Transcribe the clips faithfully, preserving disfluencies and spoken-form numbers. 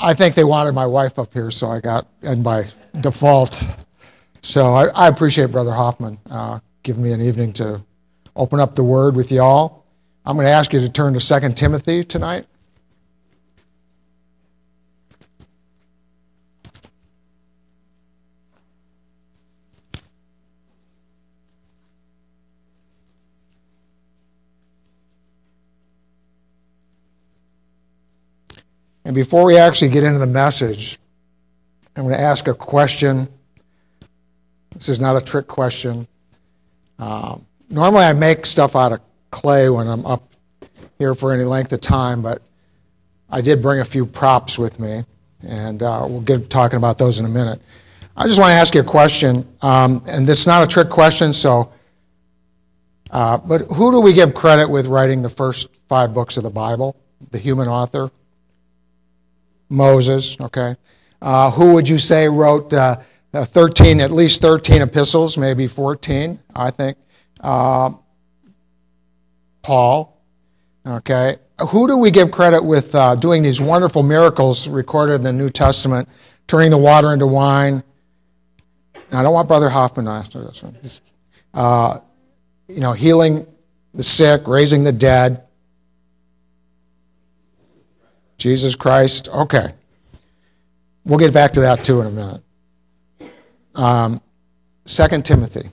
I think they wanted my wife up here, so I got, and by default. So I, I appreciate Brother Hoffman uh, giving me an evening to open up the Word with y'all. I'm going to ask you to turn to Second Timothy tonight. And before we actually get into the message, I'm going to ask a question. This is not a trick question. Um, normally I make stuff out of clay when I'm up here for any length of time, but I did bring a few props with me, and uh, we'll get talking about those in a minute. I just want to ask you a question, um, and this is not a trick question, so, uh, but who do we give credit with writing the first five books of the Bible? The human author? Moses, okay. Uh, who would you say wrote uh, thirteen, at least thirteen epistles, maybe fourteen, I think. Uh, Paul, okay. Who do we give credit with uh, doing these wonderful miracles recorded in the New Testament, turning the water into wine? Now, I don't want Brother Hoffman to answer this one. Uh, you know, healing the sick, raising the dead. Jesus Christ, okay. We'll get back to that too in a minute. Um, Second Timothy.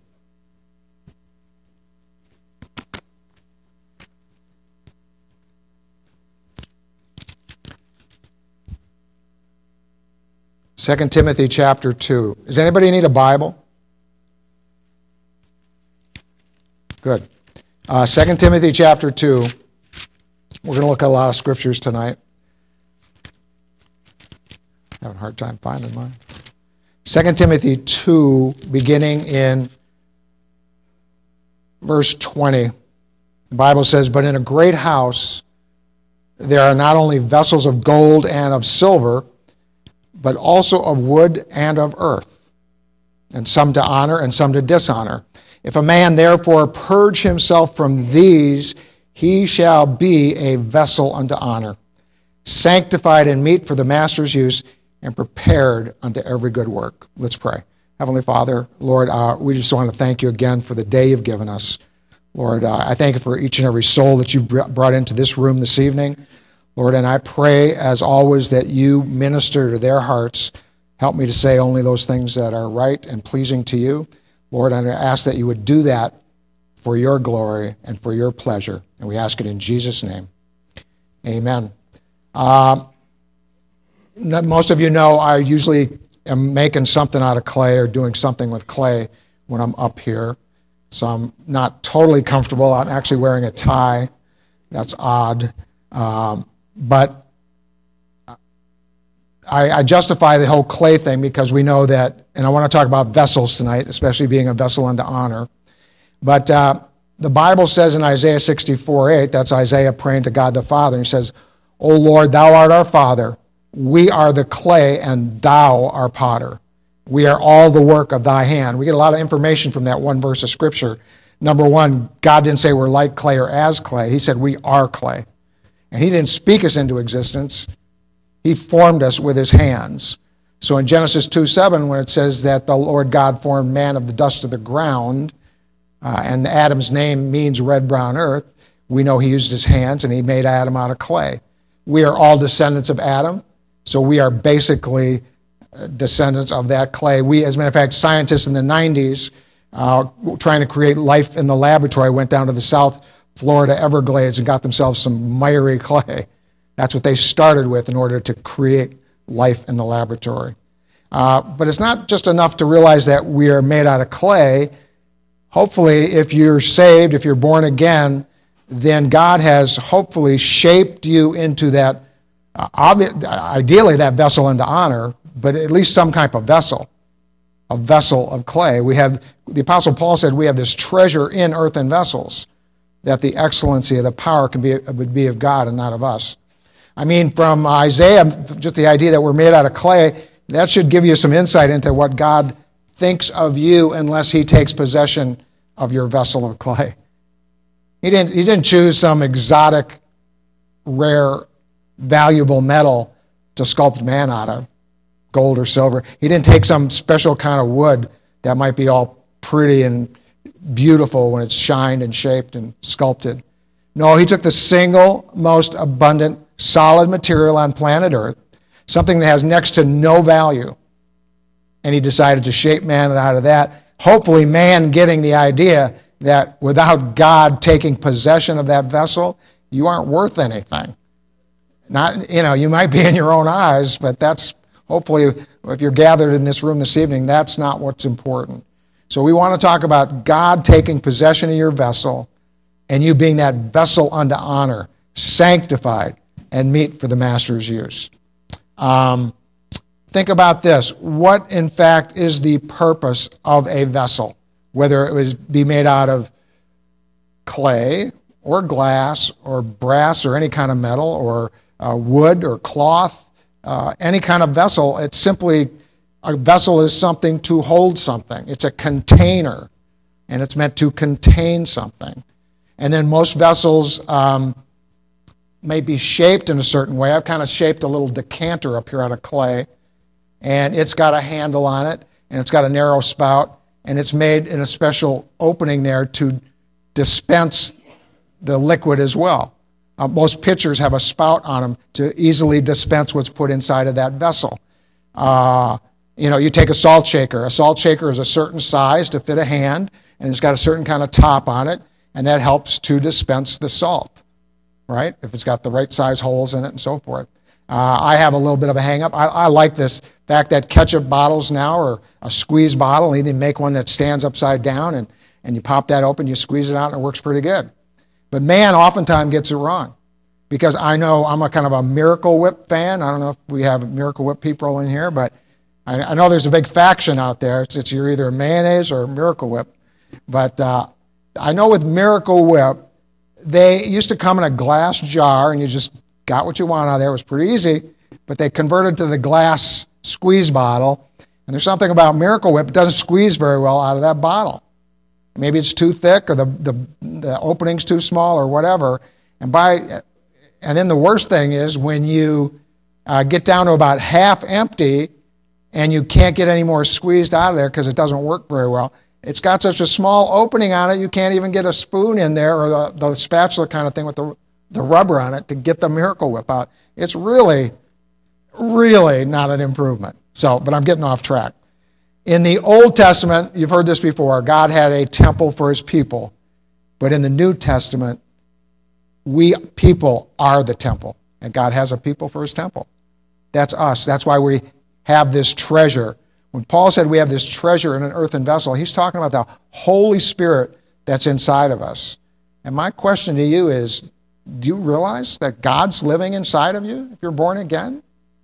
Second Timothy chapter two. Does anybody need a Bible? Good. Uh, Second Timothy chapter two. We're going to look at a lot of scriptures tonight. Having a hard time finding mine. Second Timothy two, beginning in verse twenty. The Bible says, "But in a great house there are not only vessels of gold and of silver, but also of wood and of earth, and some to honor and some to dishonor. If a man therefore purge himself from these, he shall be a vessel unto honor, sanctified and meet for the master's use, and prepared unto every good work." Let's pray. Heavenly Father, Lord, uh, we just want to thank you again for the day you've given us. Lord, uh, I thank you for each and every soul that you brought into this room this evening. Lord, and I pray, as always, that you minister to their hearts. Help me to say only those things that are right and pleasing to you. Lord, I ask that you would do that for your glory and for your pleasure. And we ask it in Jesus' name. Amen. Uh, Most of you know I usually am making something out of clay or doing something with clay when I'm up here. So I'm not totally comfortable. I'm actually wearing a tie. That's odd. Um, but I, I justify the whole clay thing because we know that, and I want to talk about vessels tonight, especially being a vessel unto honor. But uh, the Bible says in Isaiah sixty-four eight, that's Isaiah praying to God the Father, and he says, "O Lord, thou art our Father. We are the clay, and thou art potter. We are all the work of thy hand." We get a lot of information from that one verse of Scripture. Number one, God didn't say we're like clay or as clay. He said we are clay. And he didn't speak us into existence. He formed us with his hands. So in Genesis two seven, when it says that the Lord God formed man of the dust of the ground, uh, and Adam's name means red-brown earth, we know he used his hands, and he made Adam out of clay. We are all descendants of Adam. So we are basically descendants of that clay. We, as a matter of fact, scientists in the nineties, uh, trying to create life in the laboratory, went down to the South Florida Everglades and got themselves some miry clay. That's what they started with in order to create life in the laboratory. Uh, but it's not just enough to realize that we are made out of clay. Hopefully, if you're saved, if you're born again, then God has hopefully shaped you into that, uh, obvi- ideally that vessel unto honor, but at least some type of vessel, a vessel of clay. We have, the Apostle Paul said, we have this treasure in earthen vessels, that the excellency of the power can be would be of God and not of us. I mean, from Isaiah, just the idea that we're made out of clay, that should give you some insight into what God thinks of you unless he takes possession of your vessel of clay. He didn't, he didn't choose some exotic, rare, valuable metal to sculpt man out of, gold or silver. He didn't take some special kind of wood that might be all pretty and beautiful when it's shined and shaped and sculpted. No, he took the single most abundant, solid material on planet Earth, something that has next to no value, and he decided to shape man out of that. Hopefully man getting the idea that without God taking possession of that vessel, you aren't worth anything. Not, you know, you might be in your own eyes, but that's hopefully, if you're gathered in this room this evening, that's not what's important. So we want to talk about God taking possession of your vessel and you being that vessel unto honor, sanctified, and meet for the master's use. Um, think about this. What, in fact, is the purpose of a vessel? Whether it was be made out of clay or glass or brass or any kind of metal or uh, wood or cloth, uh, any kind of vessel, it's simply, a vessel is something to hold something. It's a container, and it's meant to contain something. And then most vessels um, may be shaped in a certain way. I've kind of shaped a little decanter up here out of clay, and it's got a handle on it, and it's got a narrow spout, and it's made in a special opening there to dispense the liquid as well. Uh, most pitchers have a spout on them to easily dispense what's put inside of that vessel. Uh, you know, you take a salt shaker. A salt shaker is a certain size to fit a hand, and it's got a certain kind of top on it, and that helps to dispense the salt, right? If it's got the right size holes in it and so forth. Uh, I have a little bit of a hang-up. I, I like this fact that ketchup bottles now are a squeeze bottle. They even make one that stands upside down, and, and you pop that open, you squeeze it out, and it works pretty good. But man oftentimes gets it wrong, because I know I'm a kind of a Miracle Whip fan. I don't know if we have Miracle Whip people in here, but I, I know there's a big faction out there. It's, it's you're either a mayonnaise or a Miracle Whip. But uh, I know with Miracle Whip, they used to come in a glass jar, and you just got what you want out of there. It was pretty easy, but they converted to the glass squeeze bottle, and there's something about Miracle Whip. It doesn't squeeze very well out of that bottle. Maybe it's too thick, or the, the, the opening's too small, or whatever. And by and then the worst thing is when you uh, get down to about half empty, and you can't get any more squeezed out of there because it doesn't work very well. It's got such a small opening on it, you can't even get a spoon in there, or the, the spatula kind of thing with the, the rubber on it to get the Miracle Whip out. It's really, really not an improvement. So, but I'm getting off track. In the Old Testament, you've heard this before, God had a temple for his people. But in the New Testament, we people are the temple. And God has a people for his temple. That's us. That's why we have this treasure. When Paul said we have this treasure in an earthen vessel, he's talking about the Holy Spirit that's inside of us. And my question to you is, do you realize that God's living inside of you if you're born again?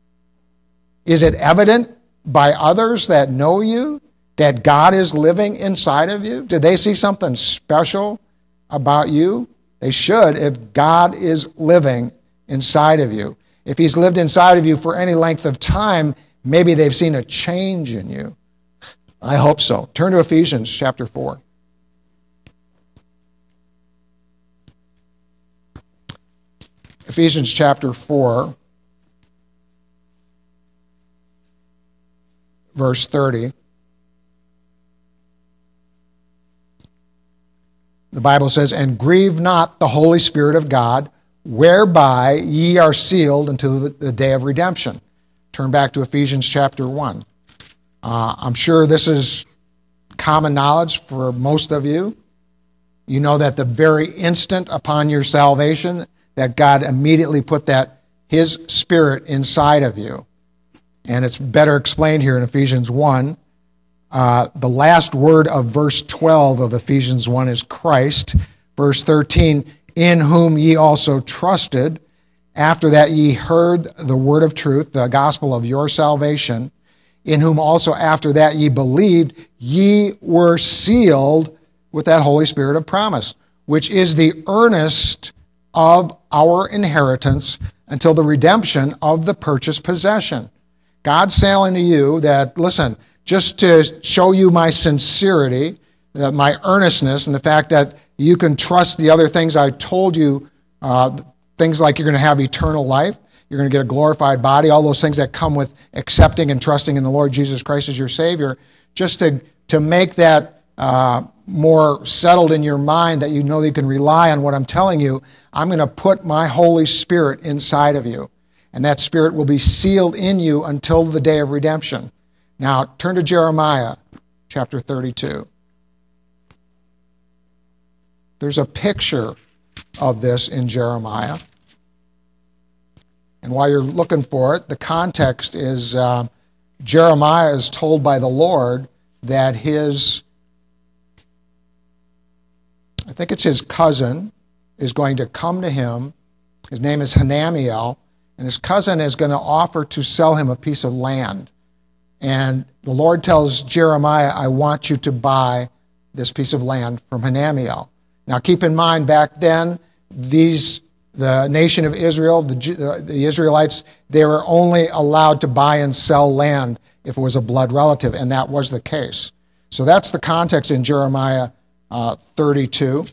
Is it evident by others that know you that God is living inside of you? Did they see something special about you? They should, if God is living inside of you. If he's lived inside of you for any length of time, maybe they've seen a change in you. I hope so. Turn to Ephesians chapter four. Ephesians chapter four, verse thirty. The Bible says, "And grieve not the Holy Spirit of God, whereby ye are sealed until the day of redemption." Turn back to Ephesians chapter one. Uh, I'm sure this is common knowledge for most of you. You know that the very instant upon your salvation, that God immediately put that his Spirit inside of you. And it's better explained here in Ephesians one. Uh, the last word of verse twelve of Ephesians one is Christ. Verse thirteen, "In whom ye also trusted, after that ye heard the word of truth, the gospel of your salvation, in whom also after that ye believed, ye were sealed with that Holy Spirit of promise, which is the earnest of our inheritance until the redemption of the purchased possession." God's saying to you that, listen, just to show you my sincerity, that my earnestness, and the fact that you can trust the other things I told you, uh, things like you're going to have eternal life, You're going to get a glorified body, all those things that come with accepting and trusting in the Lord Jesus Christ as your Savior. Just to, to make that uh, more settled in your mind, that you know that you can rely on what I'm telling you, I'm going to put my Holy Spirit inside of you. And that Spirit will be sealed in you until the day of redemption. Now, turn to Jeremiah chapter thirty-two. There's a picture of this in Jeremiah. And while you're looking for it, the context is uh, Jeremiah is told by the Lord that his, I think it's his cousin, is going to come to him. His name is Hanamiel, and his cousin is going to offer to sell him a piece of land. And the Lord tells Jeremiah, I want you to buy this piece of land from Hanamiel. Now keep in mind, back then, these the nation of Israel, the, the Israelites, they were only allowed to buy and sell land if it was a blood relative, and that was the case. So that's the context in Jeremiah uh, thirty-two.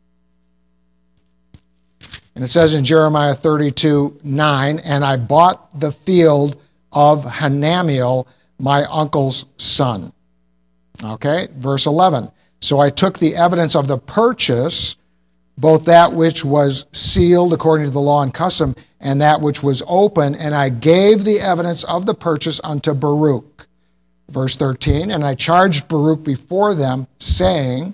And it says in Jeremiah thirty-two, nine, and I bought the field of Hanamiel, my uncle's son. Okay, verse eleven. So I took the evidence of the purchase, both that which was sealed according to the law and custom, and that which was open, and I gave the evidence of the purchase unto Baruch. Verse thirteen, and I charged Baruch before them, saying,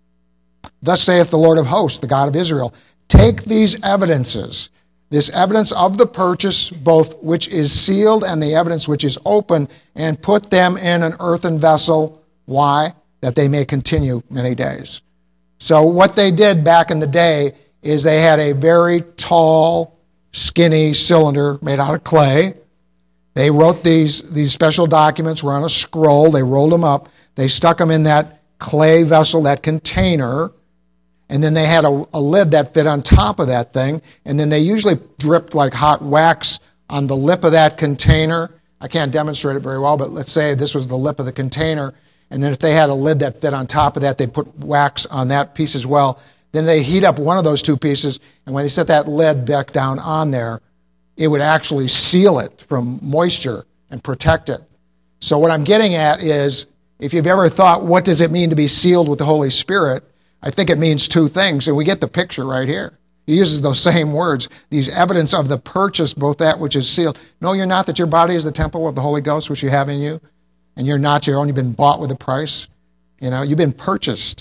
thus saith the Lord of hosts, the God of Israel, take these evidences, this evidence of the purchase, both which is sealed and the evidence which is open, and put them in an earthen vessel. Why? That they may continue many days. So what they did back in the day is they had a very tall, skinny cylinder made out of clay. They wrote these, these special documents, were on a scroll. They rolled them up. They stuck them in that clay vessel, that container, and then they had a, a lid that fit on top of that thing, and then they usually dripped like hot wax on the lip of that container. I can't demonstrate it very well, but let's say this was the lip of the container, and then if they had a lid that fit on top of that, they'd put wax on that piece as well. Then they'd heat up one of those two pieces, and when they set that lid back down on there, it would actually seal it from moisture and protect it. So what I'm getting at is, if you've ever thought, what does it mean to be sealed with the Holy Spirit? I think it means two things, and we get the picture right here. He uses those same words, these evidence of the purchase, both that which is sealed. No, you're not, that your body is the temple of the Holy Ghost, which you have in you. And you're not, you've only been bought with a price. You know, you've been purchased.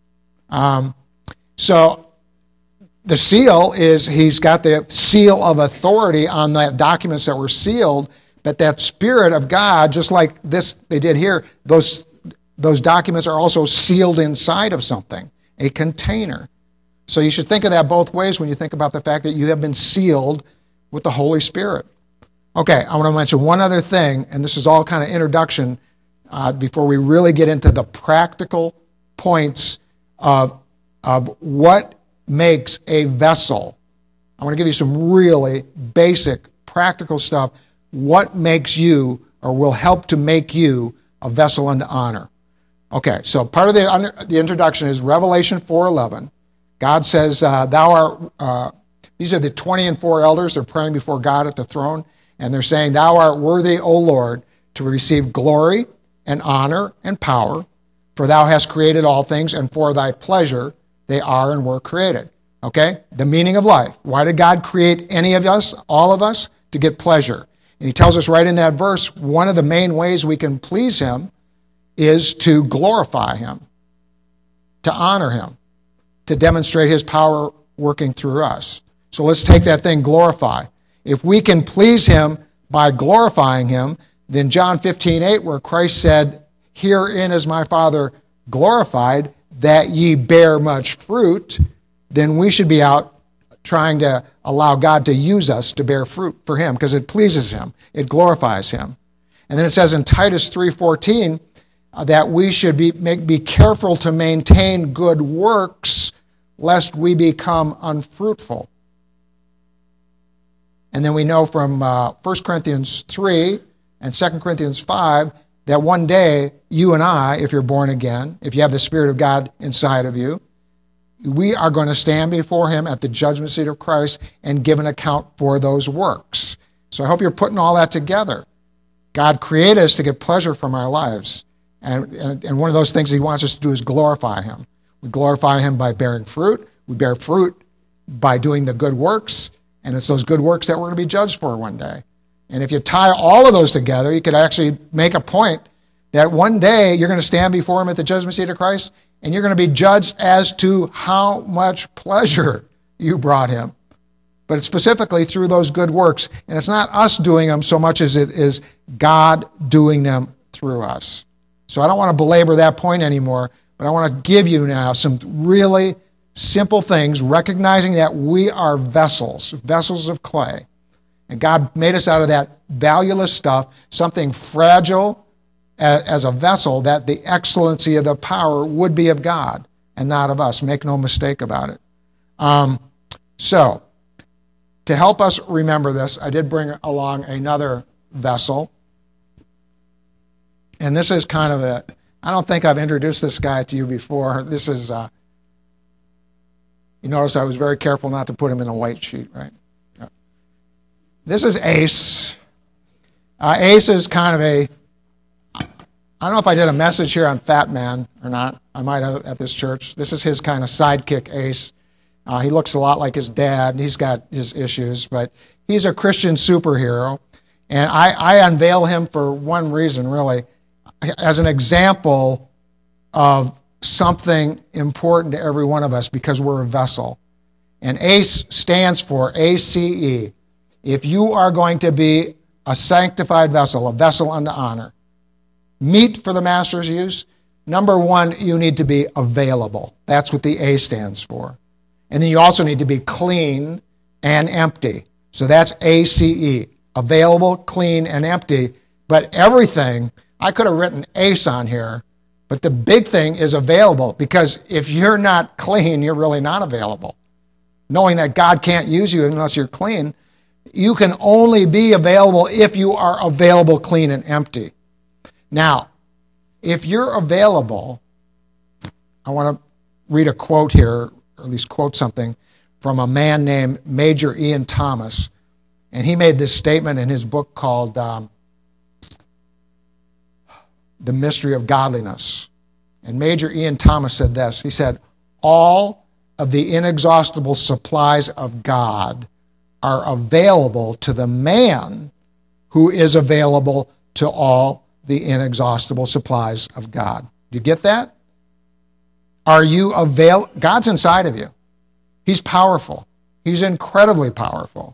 Um, so the seal is, he's got the seal of authority on the documents that were sealed, but that Spirit of God, just like this they did here, those, those documents are also sealed inside of something, a container. So you should think of that both ways when you think about the fact that you have been sealed with the Holy Spirit. Okay, I want to mention one other thing, and this is all kind of introduction uh, before we really get into the practical points of, of what makes a vessel. I want to give you some really basic, practical stuff. What makes you, or will help to make you, a vessel unto honor. Okay, so part of the, the introduction is Revelation four eleven. God says, uh, thou art, uh, these are the twenty and four elders. They're praying before God at the throne. And they're saying, thou art worthy, O Lord, to receive glory and honor and power, for thou hast created all things, and for thy pleasure they are and were created. Okay? The meaning of life. Why did God create any of us, all of us? To get pleasure. And he tells us right in that verse, one of the main ways we can please him is to glorify him, to honor him, to demonstrate his power working through us. So let's take that thing, glorify. If we can please him by glorifying him, then John fifteen eight, where Christ said, herein is my Father glorified, that ye bear much fruit, then we should be out trying to allow God to use us to bear fruit for him, because it pleases him. It glorifies him. And then it says in Titus three fourteen uh, that we should be, make, be careful to maintain good works, lest we become unfruitful. And then we know from uh, First Corinthians three and Second Corinthians five that one day, you and I, if you're born again, if you have the Spirit of God inside of you, we are going to stand before him at the judgment seat of Christ and give an account for those works. So I hope you're putting all that together. God created us to get pleasure from our lives. And, and, and one of those things he wants us to do is glorify him. We glorify him by bearing fruit. We bear fruit by doing the good works. And it's those good works that we're going to be judged for one day. And if you tie all of those together, you could actually make a point that one day you're going to stand before him at the judgment seat of Christ, and you're going to be judged as to how much pleasure you brought him. But it's specifically through those good works. And it's not us doing them so much as it is God doing them through us. So I don't want to belabor that point anymore, but I want to give you now some really simple things, recognizing that we are vessels, vessels of clay. And God made us out of that valueless stuff, something fragile as a vessel, that the excellency of the power would be of God and not of us. Make no mistake about it. Um, so, to help us remember this, I did bring along another vessel. And this is kind of a, I don't think I've introduced this guy to you before. This is, uh, you notice I was very careful not to put him in a white sheet, right? Yeah. This is Ace. Uh, Ace is kind of a, I don't know if I did a message here on Fat Man or not. I might have at this church. This is his kind of sidekick, Ace. Uh, he looks a lot like his dad. He's got his issues, but he's a Christian superhero. And I, I unveil him for one reason, really, as an example of something important to every one of us because we're a vessel. And ACE stands for A C E. If you are going to be a sanctified vessel, a vessel unto honor, meet for the master's use, number one, you need to be available. That's what the A stands for. And then you also need to be clean and empty. So that's A C E, available, clean, and empty. But everything, I could have written ACE on here, but the big thing is available, because if you're not clean, you're really not available. Knowing that God can't use you unless you're clean, you can only be available if you are available, clean, and empty. Now, if you're available, I want to read a quote here, or at least quote something from a man named Major Ian Thomas. And he made this statement in his book called um, The Mystery of Godliness. And Major Ian Thomas said this. He said, all of the inexhaustible supplies of God are available to the man who is available to all the inexhaustible supplies of God. Do you get that? Are you avail? God's inside of you. He's powerful. He's incredibly powerful.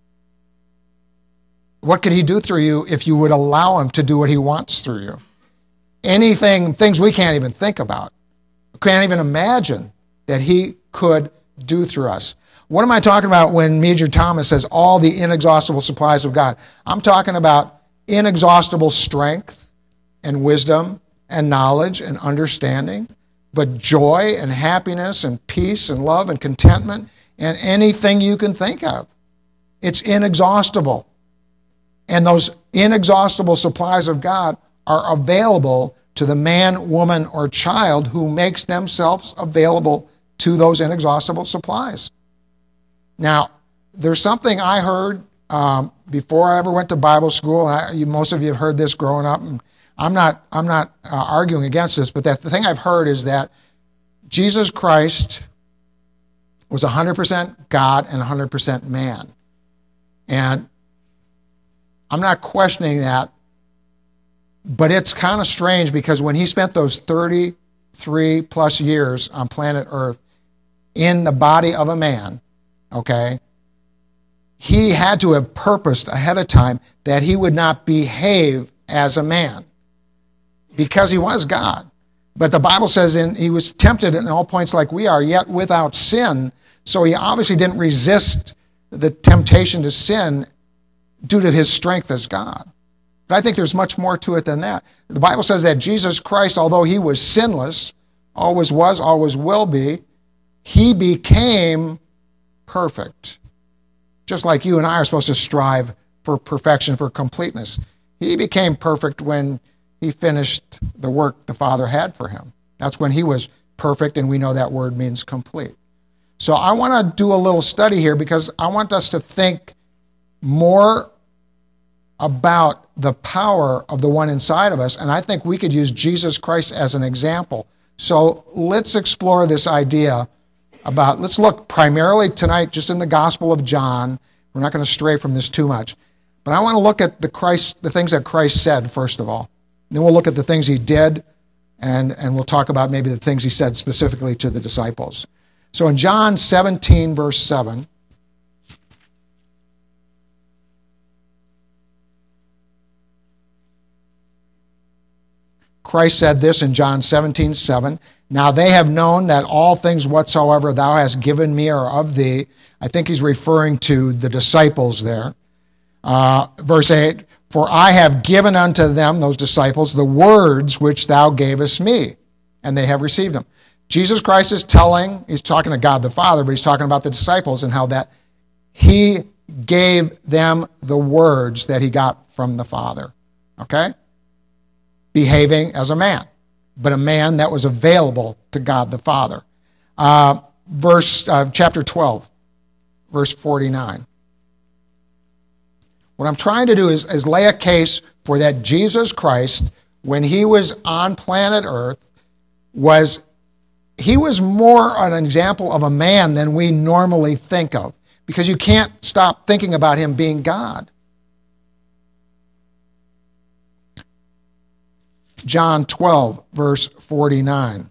What could he do through you if you would allow him to do what he wants through you? Anything, things we can't even think about, can't even imagine that he could do through us. What am I talking about when Major Thomas says all the inexhaustible supplies of God? I'm talking about inexhaustible strength and wisdom and knowledge and understanding, but joy and happiness and peace and love and contentment and anything you can think of. It's inexhaustible. And those inexhaustible supplies of God are available to the man, woman, or child who makes themselves available to those inexhaustible supplies. Now, there's something I heard um, before I ever went to Bible school. I, you, most of you have heard this growing up. And I'm not, I'm not uh, arguing against this, but that, the thing I've heard is that Jesus Christ was one hundred percent God and one hundred percent man. And I'm not questioning that, but it's kind of strange because when he spent those thirty-three plus years on planet Earth in the body of a man, okay, he had to have purposed ahead of time that he would not behave as a man because he was God. But the Bible says in, he was tempted in all points like we are, yet without sin. So he obviously didn't resist the temptation to sin due to his strength as God. But I think there's much more to it than that. The Bible says that Jesus Christ, although he was sinless, always was, always will be, he became perfect. Just like you and I are supposed to strive for perfection, for completeness. He became perfect when he finished the work the Father had for him. That's when he was perfect, and we know that word means complete. So I want to do a little study here because I want us to think more about the power of the one inside of us, and I think we could use Jesus Christ as an example. So let's explore this idea about, let's look primarily tonight just in the Gospel of John. We're not going to stray from this too much. But I want to look at the Christ, the things that Christ said, first of all. Then we'll look at the things he did, and, and we'll talk about maybe the things he said specifically to the disciples. So in John seventeen, verse seven, Christ said this in John seventeen, seven, "Now they have known that all things whatsoever thou hast given me are of thee." I think he's referring to the disciples there. Uh, verse eight, "For I have given unto them," those disciples, "the words which thou gavest me, and they have received them." Jesus Christ is telling, he's talking to God the Father, but he's talking about the disciples and how that he gave them the words that he got from the Father. Okay? Behaving as a man, but a man that was available to God the Father. Uh, verse uh, chapter twelve, verse forty-nine. What I'm trying to do is, is lay a case for that Jesus Christ, when he was on planet Earth, was he was more an example of a man than we normally think of, because you can't stop thinking about him being God. John twelve, verse forty-nine.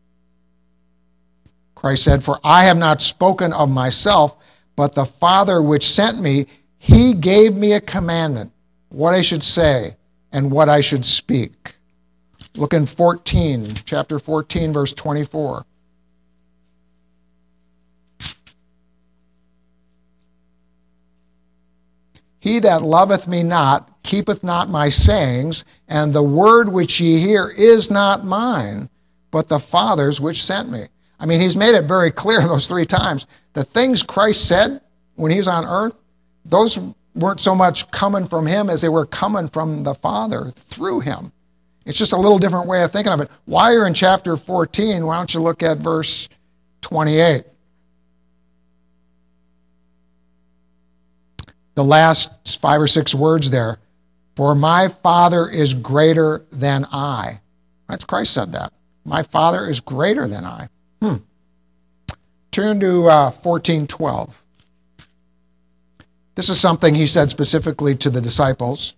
Christ said, "For I have not spoken of myself, but the Father which sent me, he gave me a commandment, what I should say and what I should speak." Look in fourteen, chapter fourteen, verse twenty-four. "He that loveth me not keepeth not my sayings, and the word which ye hear is not mine, but the Father's which sent me." I mean, he's made it very clear those three times. The things Christ said when he was on earth, those weren't so much coming from him as they were coming from the Father through him. It's just a little different way of thinking of it. While you're in chapter fourteen, why don't you look at verse twenty-eight? The last five or six words there. "For my Father is greater than I." That's Christ said that. My Father is greater than I. Hmm. Turn to uh, fourteen twelve. This is something he said specifically to the disciples.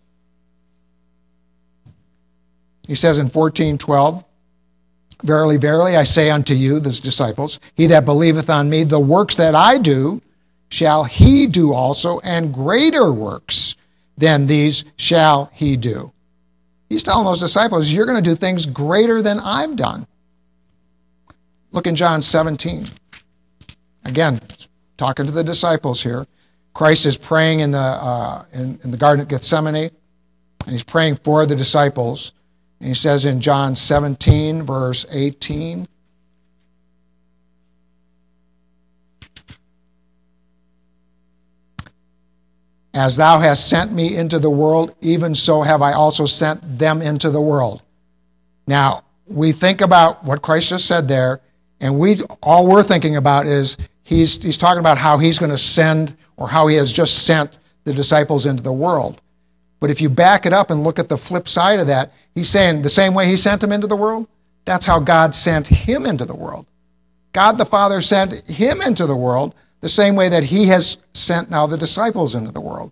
He says in fourteen twelve, "Verily, verily, I say unto you," the disciples, "he that believeth on me, the works that I do, shall he do also, and greater works than these shall he do." He's telling those disciples, you're going to do things greater than I've done. Look in John seventeen. Again, talking to the disciples here. Christ is praying in the, uh, in, in the Garden of Gethsemane, and he's praying for the disciples. And he says in John seventeen, verse eighteen, "As thou hast sent me into the world, even so have I also sent them into the world." Now, we think about what Christ just said there, and we all we're thinking about is he's, he's talking about how he's going to send, or how he has just sent the disciples into the world. But if you back it up and look at the flip side of that, he's saying the same way he sent them into the world, that's how God sent him into the world. God the Father sent him into the world the same way that he has sent now the disciples into the world.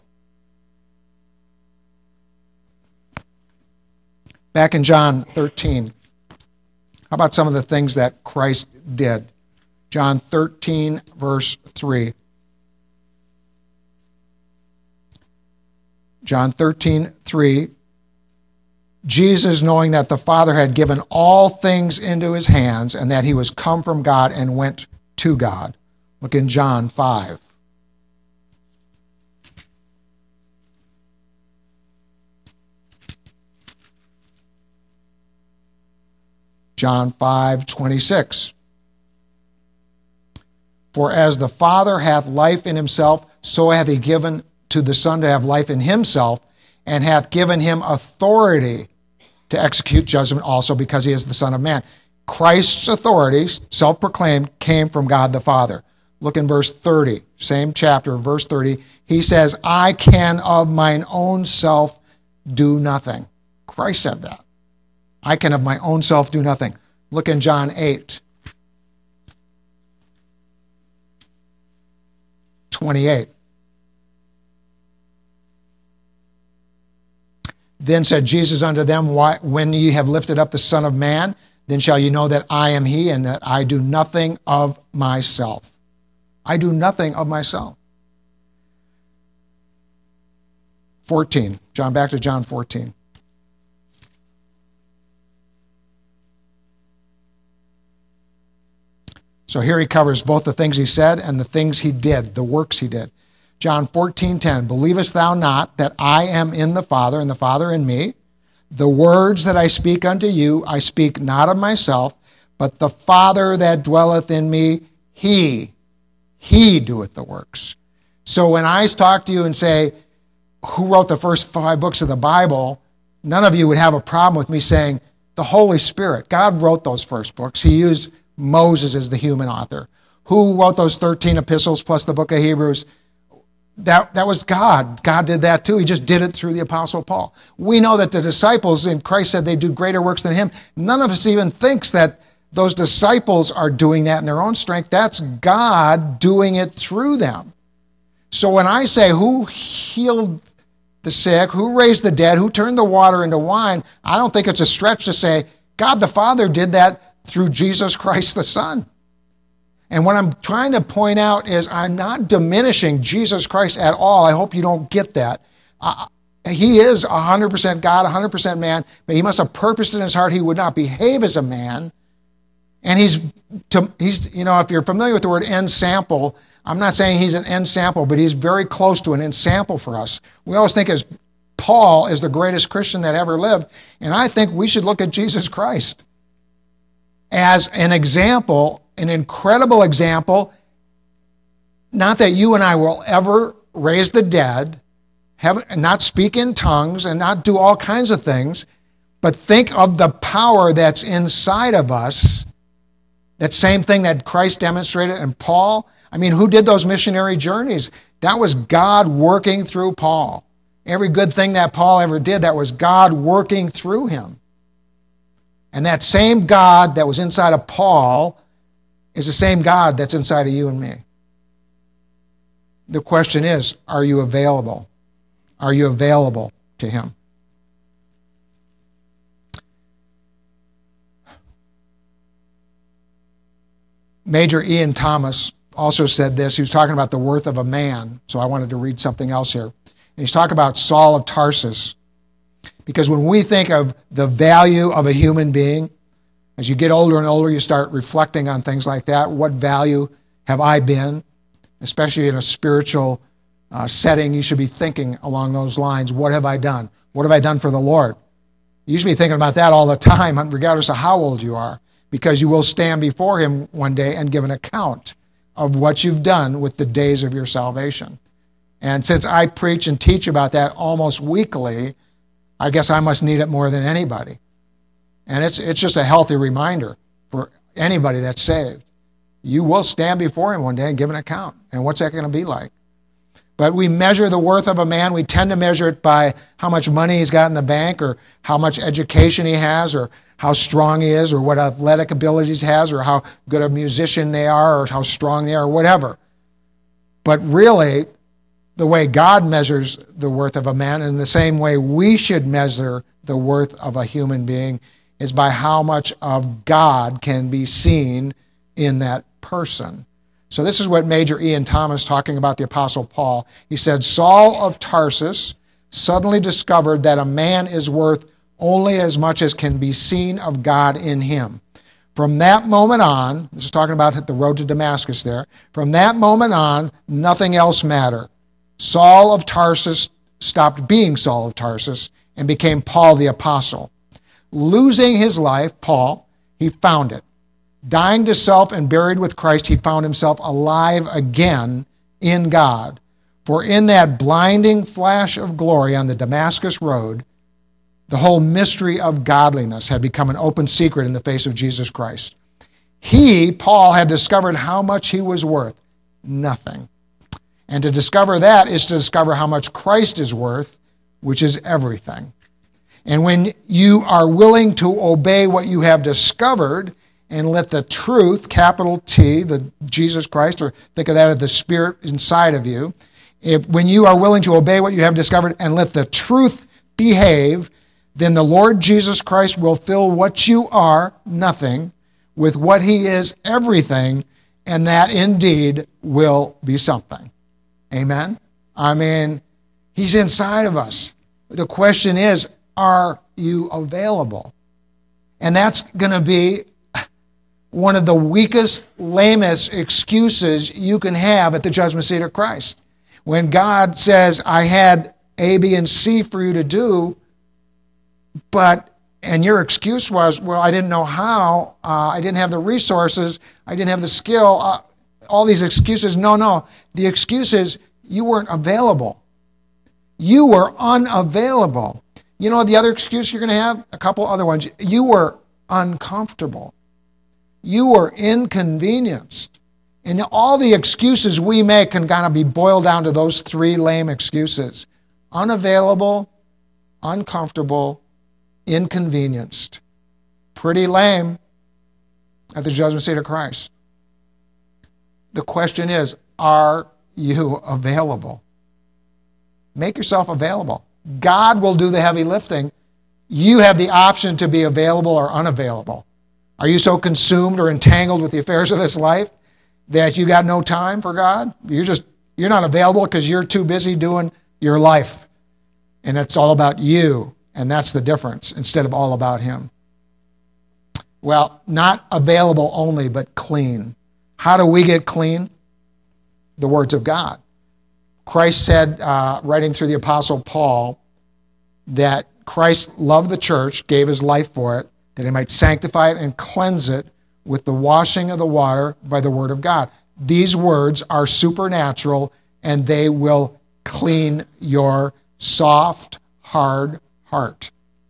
Back in John thirteen, how about some of the things that Christ did? John thirteen, verse three. John thirteen, three. "Jesus, knowing that the Father had given all things into his hands, and that he was come from God and went to God." Look in John five. John five, twenty-six. "For as the Father hath life in himself, so hath he given to the Son to have life in himself, and hath given him authority to execute judgment also, because he is the Son of Man." Christ's authority, self-proclaimed, came from God the Father. Look in verse thirty, same chapter, verse thirty. He says, I can of mine own self do nothing. Christ said that. I can of my own self do nothing. Look in John eight, twenty-eight. Then said Jesus unto them, Why, when ye have lifted up the Son of Man, then shall you know that I am he, and that I do nothing of myself. I do nothing of myself. fourteen. John, back to John fourteen. So here he covers both the things he said and the things he did, the works he did. John fourteen ten, believest thou not that I am in the Father, and the Father in me? The words that I speak unto you, I speak not of myself, but the Father that dwelleth in me, he, he doeth the works. So when I talk to you and say, who wrote the first five books of the Bible, none of you would have a problem with me saying, the Holy Spirit. God wrote those first books. He used Moses as the human author. Who wrote those thirteen epistles plus the book of Hebrews? That, that was God. God did that too. He just did it through the Apostle Paul. We know that the disciples, and Christ said they do greater works than him. None of us even thinks that those disciples are doing that in their own strength. That's God doing it through them. So when I say who healed the sick, who raised the dead, who turned the water into wine, I don't think it's a stretch to say God the Father did that through Jesus Christ the Son. And what I'm trying to point out is I'm not diminishing Jesus Christ at all. I hope you don't get that. Uh, he is one hundred percent God, one hundred percent man, but he must have purposed in his heart he would not behave as a man. And he's, to, he's, you know, if you're familiar with the word ensample, I'm not saying he's an ensample, but he's very close to an ensample for us. We always think as Paul is the greatest Christian that ever lived, and I think we should look at Jesus Christ as an example, an incredible example, not that you and I will ever raise the dead, have, not speak in tongues, and not do all kinds of things, but think of the power that's inside of us, that same thing that Christ demonstrated in Paul. I mean, who did those missionary journeys? That was God working through Paul. Every good thing that Paul ever did, that was God working through him. And that same God that was inside of Paul is the same God that's inside of you and me. The question is, are you available? Are you available to him? Major Ian Thomas also said this. He was talking about the worth of a man, so I wanted to read something else here. And he's talking about Saul of Tarsus. Because when we think of the value of a human being, as you get older and older, you start reflecting on things like that. What value have I been? Especially in a spiritual uh, setting, you should be thinking along those lines. What have I done? What have I done for the Lord? You should be thinking about that all the time, regardless of how old you are, because you will stand before him one day and give an account of what you've done with the days of your salvation. And since I preach and teach about that almost weekly, I guess I must need it more than anybody. And it's it's just a healthy reminder for anybody that's saved. You will stand before him one day and give an account. And what's that going to be like? But we measure the worth of a man. We tend to measure it by how much money he's got in the bank, or how much education he has, or how strong he is, or what athletic abilities he has, or how good a musician they are, or how strong they are, or whatever. But really, the way God measures the worth of a man, and the same way we should measure the worth of a human being, is by how much of God can be seen in that person. So this is what Major Ian Thomas, talking about the Apostle Paul, he said, Saul of Tarsus suddenly discovered that a man is worth only as much as can be seen of God in him. From that moment on, this is talking about the road to Damascus there, from that moment on, nothing else mattered. Saul of Tarsus stopped being Saul of Tarsus and became Paul the Apostle. Losing his life, Paul, he found it. Dying to self and buried with Christ, he found himself alive again in God. For in that blinding flash of glory on the Damascus road, The whole mystery of godliness had become an open secret in the face of Jesus Christ. He, Paul, had discovered how much he was worth. Nothing. And to discover that is to discover how much Christ is worth, which is everything. And when you are willing to obey what you have discovered and let the truth, capital T, the Jesus Christ, or think of that as the Spirit inside of you, if when you are willing to obey what you have discovered and let the truth behave, then the Lord Jesus Christ will fill what you are, nothing, with what he is, everything, and that indeed will be something. Amen? I mean, he's inside of us. The question is, are you available? And that's going to be one of the weakest, lamest excuses you can have at the judgment seat of Christ. When God says, I had A, B, and C for you to do, but, and your excuse was, well, I didn't know how, uh, I didn't have the resources, I didn't have the skill, uh, all these excuses. No, no. The excuse is you weren't available. You were unavailable. You know the other excuse you're going to have? A couple other ones. You were uncomfortable. You were inconvenienced. And all the excuses we make can kind of be boiled down to those three lame excuses. Unavailable, uncomfortable, inconvenienced. Pretty lame at the judgment seat of Christ. The question is, are you available? Make yourself available. God will do the heavy lifting. You have the option to be available or unavailable. Are you so consumed or entangled with the affairs of this life that you got no time for God? You're just, you're not available because you're too busy doing your life. And it's all about you. And that's the difference, instead of all about him. Well, not available only, but clean. How do we get clean? The words of God. Christ said, uh, writing through the Apostle Paul, that Christ loved the church, gave his life for it, that he might sanctify it and cleanse it with the washing of the water by the word of God. These words are supernatural, and they will clean your soft, hard heart.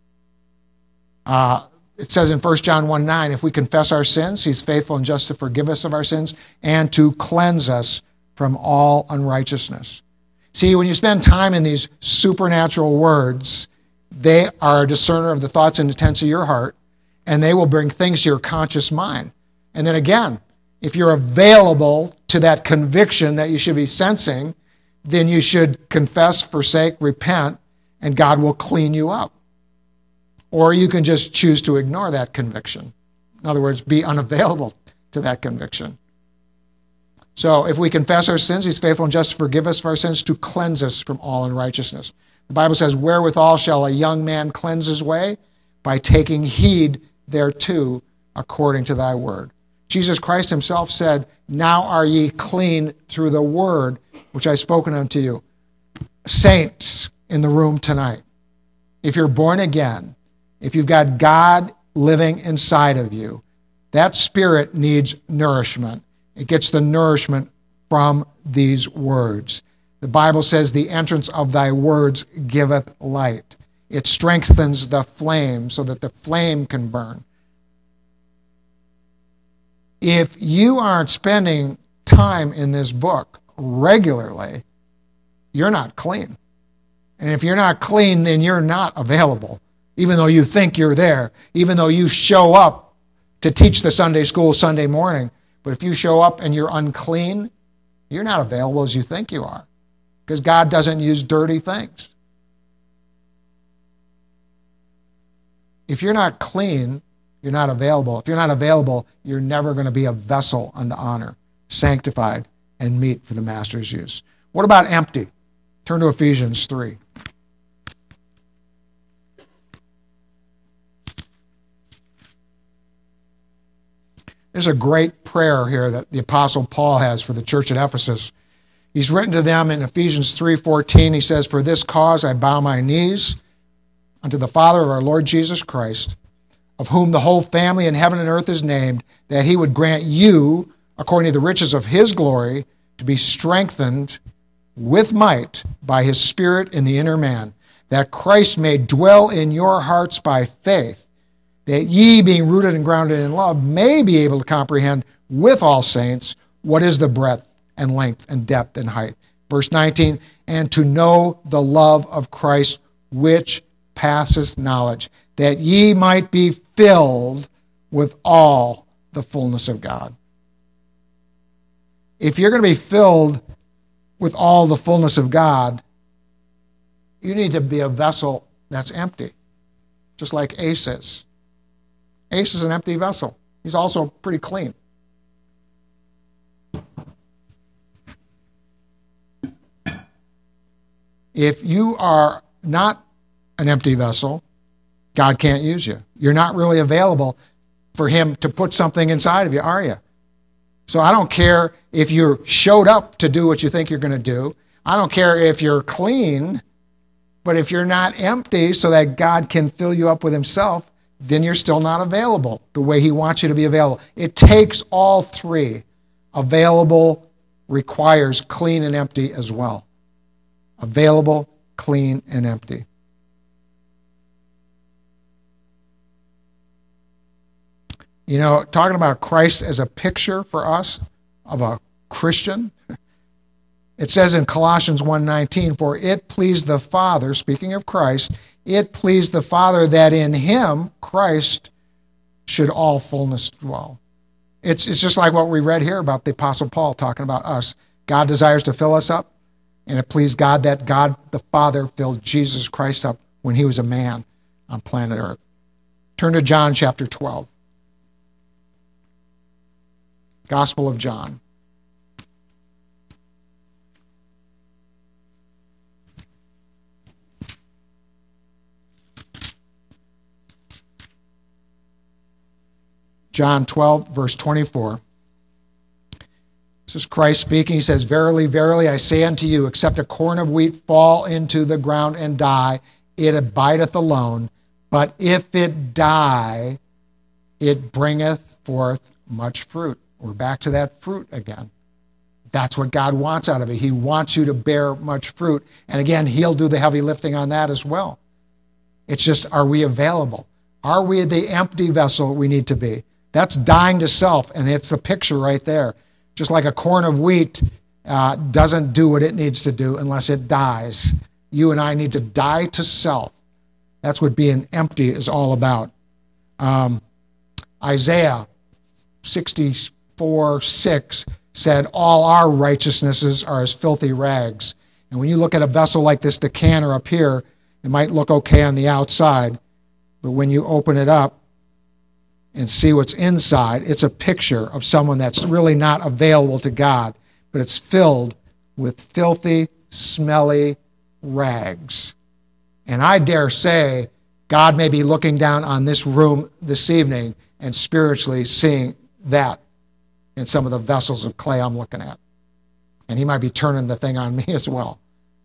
Uh, it says in First John one nine, if we confess our sins, he's faithful and just to forgive us of our sins and to cleanse us from all unrighteousness. See, when you spend time in these supernatural words, they are a discerner of the thoughts and intents of your heart, and they will bring things to your conscious mind. And then again, if you're available to that conviction that you should be sensing, then you should confess, forsake, repent, and God will clean you up. Or you can just choose to ignore that conviction. In other words, be unavailable to that conviction. So if we confess our sins, he's faithful and just to forgive us of our sins, to cleanse us from all unrighteousness. The Bible says, wherewithal shall a young man cleanse his way? By taking heed thereto according to thy word. Jesus Christ himself said, now are ye clean through the word which I have spoken unto you. Saints in the room tonight, if you're born again, if you've got God living inside of you, that spirit needs nourishment. It gets the nourishment from these words. The Bible says, the entrance of thy words giveth light. It strengthens the flame so that the flame can burn. If you aren't spending time in this book regularly, you're not clean. And if you're not clean, then you're not available, even though you think you're there, even though you show up to teach the Sunday school Sunday morning. But if you show up and you're unclean, you're not available as you think you are, because God doesn't use dirty things. If you're not clean, you're not available. If you're not available, you're never going to be a vessel unto honor, sanctified, and meet for the master's use. What about empty? Turn to Ephesians three. There's a great prayer here that the Apostle Paul has for the church at Ephesus. He's written to them in Ephesians three fourteen. He says, for this cause I bow my knees unto the Father of our Lord Jesus Christ, of whom the whole family in heaven and earth is named, that he would grant you, according to the riches of his glory, to be strengthened with might by his Spirit in the inner man, that Christ may dwell in your hearts by faith, that ye, being rooted and grounded in love, may be able to comprehend with all saints what is the breadth and length and depth and height. Verse nineteen, and to know the love of Christ which passeth knowledge, that ye might be filled with all the fullness of God. If you're going to be filled with all the fullness of God, you need to be a vessel that's empty, just like Ace is. Ace is an empty vessel. He's also pretty clean. If you are not an empty vessel, God can't use you. You're not really available for him to put something inside of you, are you? So I don't care if you showed up to do what you think you're going to do. I don't care if you're clean, but if you're not empty so that God can fill you up with himself, then you're still not available the way he wants you to be available. It takes all three. Available requires clean and empty as well. Available, clean, and empty. You know, talking about Christ as a picture for us of a Christian, it says in Colossians one nineteen, for it pleased the Father, speaking of Christ, it pleased the Father that in him, Christ, should all fullness dwell. It's, it's just like what we read here about the Apostle Paul talking about us. God desires to fill us up, and it pleased God that God the Father filled Jesus Christ up when he was a man on planet Earth. Turn to John chapter twelve. Gospel of John. John twelve, verse twenty-four. This is Christ speaking. He says, verily, verily, I say unto you, except a corn of wheat fall into the ground and die, it abideth alone. But if it die, it bringeth forth much fruit. We're back to that fruit again. That's what God wants out of it. He wants you to bear much fruit. And again, he'll do the heavy lifting on that as well. It's just, are we available? Are we the empty vessel we need to be? That's dying to self, and it's the picture right there. Just like a corn of wheat uh, doesn't do what it needs to do unless it dies. You and I need to die to self. That's what being empty is all about. Um, Isaiah sixty-four six said, all our righteousnesses are as filthy rags. And when you look at a vessel like this decanter up here, it might look okay on the outside, but when you open it up and see what's inside, it's a picture of someone that's really not available to God, but it's filled with filthy, smelly rags. And I dare say God may be looking down on this room this evening and spiritually seeing that in some of the vessels of clay I'm looking at. And he might be turning the thing on me as well.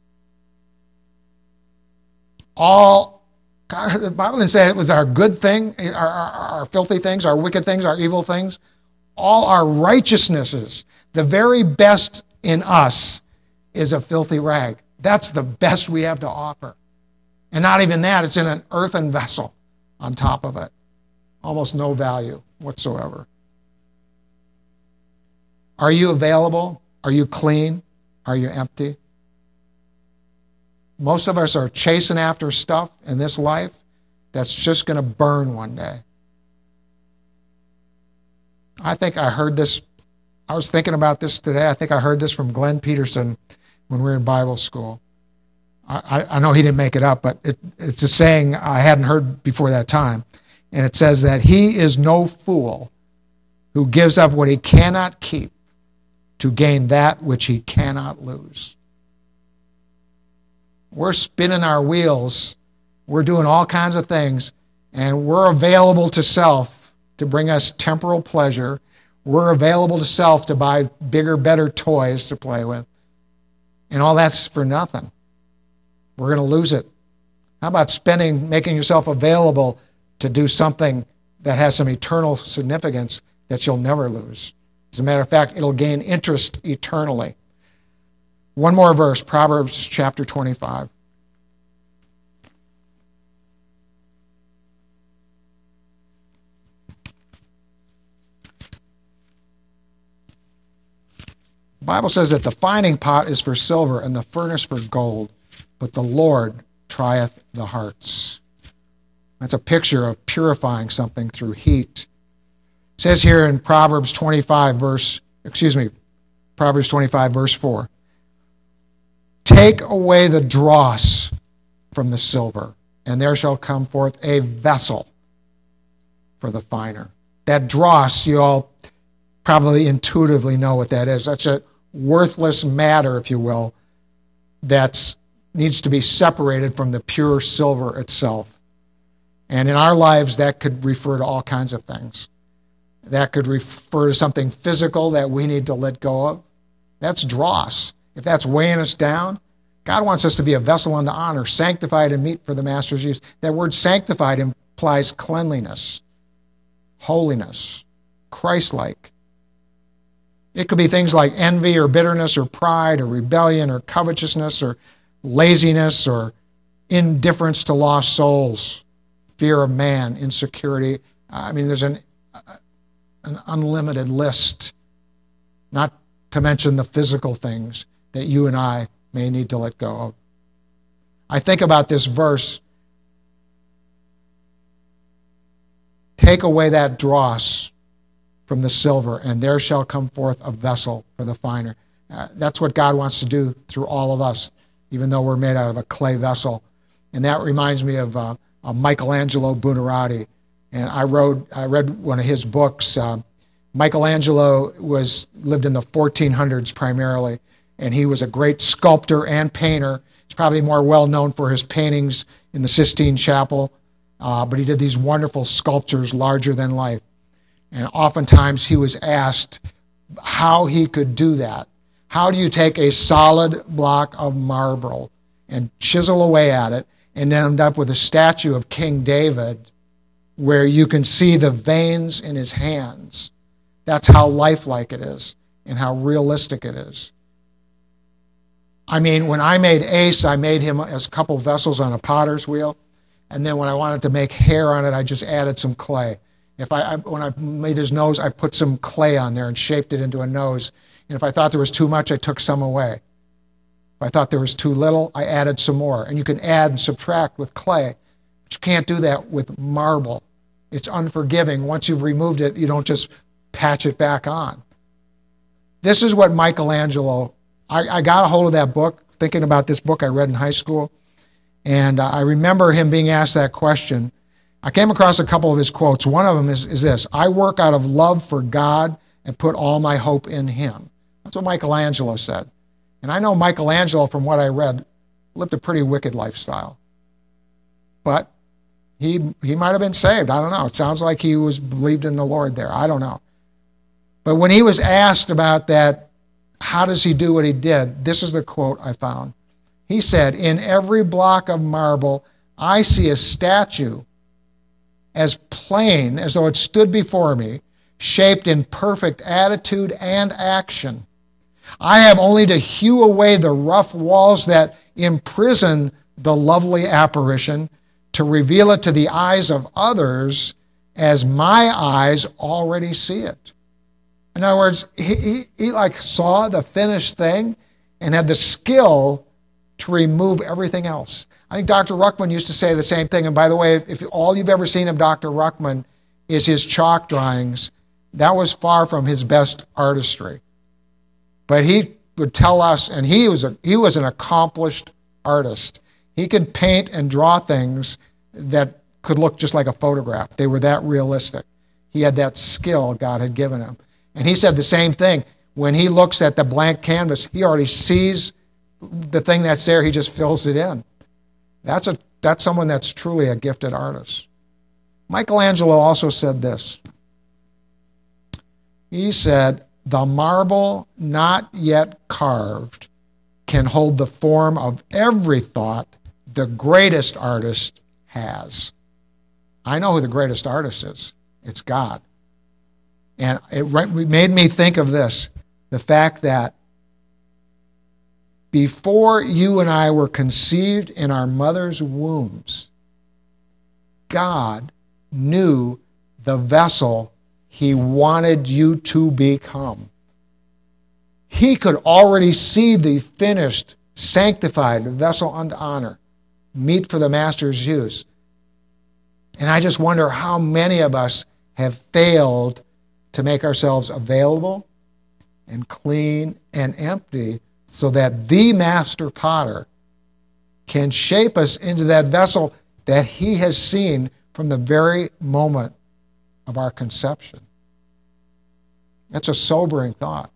All, God, the Bible didn't say it was our good thing, our, our, our filthy things, our wicked things, our evil things. All our righteousnesses, the very best in us is a filthy rag. That's the best we have to offer. And not even that, it's in an earthen vessel on top of it. Almost no value whatsoever. Are you available? Are you clean? Are you empty? Most of us are chasing after stuff in this life that's just going to burn one day. I think I heard this, I was thinking about this today. I think I heard this from Glenn Peterson when we were in Bible school. I, I know he didn't make it up, but it, it's a saying I hadn't heard before that time. And it says that he is no fool who gives up what he cannot keep to gain that which he cannot lose. We're spinning our wheels. We're doing all kinds of things, and we're available to self to bring us temporal pleasure. We're available to self to buy bigger, better toys to play with. And all that's for nothing. We're going to lose it. How about spending, making yourself available to do something that has some eternal significance that you'll never lose? As a matter of fact, it'll gain interest eternally. One more verse, Proverbs chapter twenty-five. Bible says that the finding pot is for silver and the furnace for gold, but the Lord trieth the hearts. That's a picture of purifying something through heat. It says here in Proverbs twenty-five, verse, excuse me, Proverbs twenty-five, verse four, take away the dross from the silver, and there shall come forth a vessel for the finer. That dross, you all probably intuitively know what that is. That's a worthless matter, if you will, that needs to be separated from the pure silver itself. And in our lives, that could refer to all kinds of things. That could refer to something physical that we need to let go of. That's dross. If that's weighing us down, God wants us to be a vessel unto honor, sanctified and meet for the master's use. That word sanctified implies cleanliness, holiness, Christ-like. It could be things like envy or bitterness or pride or rebellion or covetousness or laziness or indifference to lost souls, fear of man, insecurity. I mean, there's an, an unlimited list, not to mention the physical things that you and I may need to let go of. I think about this verse. Take away that dross from the silver, and there shall come forth a vessel for the finer. Uh, that's what God wants to do through all of us, even though we're made out of a clay vessel. And that reminds me of, uh, of Michelangelo Buonarroti. And I wrote, I read one of his books. Uh, Michelangelo was lived in the fourteen hundreds primarily, and he was a great sculptor and painter. He's probably more well known for his paintings in the Sistine Chapel, uh, but he did these wonderful sculptures larger than life. And oftentimes he was asked how he could do that. How do you take a solid block of marble and chisel away at it and end up with a statue of King David where you can see the veins in his hands? That's how lifelike it is and how realistic it is. I mean, when I made Ace, I made him as a couple vessels on a potter's wheel. And then when I wanted to make hair on it, I just added some clay. If I, I, when I made his nose, I put some clay on there and shaped it into a nose. And if I thought there was too much, I took some away. If I thought there was too little, I added some more. And you can add and subtract with clay, but you can't do that with marble. It's unforgiving. Once you've removed it, you don't just patch it back on. This is what Michelangelo, I, I got a hold of that book, thinking about this book I read in high school. And I remember him being asked that question. I came across a couple of his quotes. One of them is, is this: I work out of love for God and put all my hope in him. That's what Michelangelo said. And I know Michelangelo, from what I read, lived a pretty wicked lifestyle. But he he might have been saved. I don't know. It sounds like he was believed in the Lord there. I don't know. But when he was asked about that, how does he do what he did? This is the quote I found. He said, in every block of marble, I see a statue as plain as though it stood before me, shaped in perfect attitude and action. I have only to hew away the rough walls that imprison the lovely apparition to reveal it to the eyes of others as my eyes already see it. In other words, he, he, he like saw the finished thing and had the skill to remove everything else. I think Doctor Ruckman used to say the same thing. And by the way, if, if all you've ever seen of Doctor Ruckman is his chalk drawings, that was far from his best artistry. But he would tell us, and he was a, he was an accomplished artist. He could paint and draw things that could look just like a photograph. They were that realistic. He had that skill God had given him. And he said the same thing. When he looks at the blank canvas, he already sees the thing that's there. He just fills it in. That's a that's someone that's truly a gifted artist. Michelangelo also said this. He said, the marble not yet carved can hold the form of every thought the greatest artist has. I know who the greatest artist is. It's God. And it made me think of this, the fact that before you and I were conceived in our mother's wombs, God knew the vessel he wanted you to become. he could already see the finished, sanctified vessel unto honor, meet for the master's use. And I just wonder how many of us have failed to make ourselves available and clean and empty so that the master potter can shape us into that vessel that he has seen from the very moment of our conception. That's a sobering thought.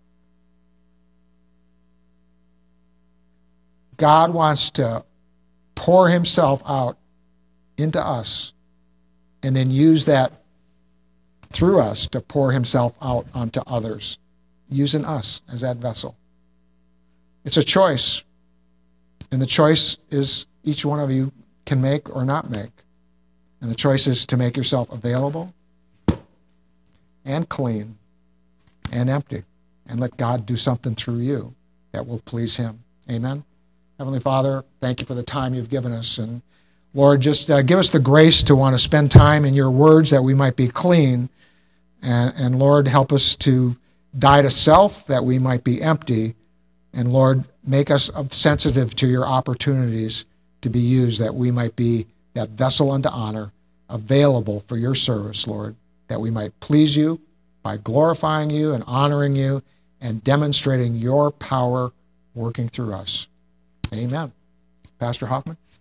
God wants to pour himself out into us and then use that through us to pour himself out onto others, using us as that vessel. It's a choice, and the choice is each one of you can make or not make. And the choice is to make yourself available and clean and empty and let God do something through you that will please him. Amen? Heavenly Father, thank you for the time you've given us. And Lord, just uh, give us the grace to want to spend time in your words that we might be clean. And, and Lord, help us to die to self that we might be empty. And Lord, make us sensitive to your opportunities to be used that we might be that vessel unto honor, available for your service, Lord, that we might please you by glorifying you and honoring you and demonstrating your power working through us. Amen. Pastor Hoffman?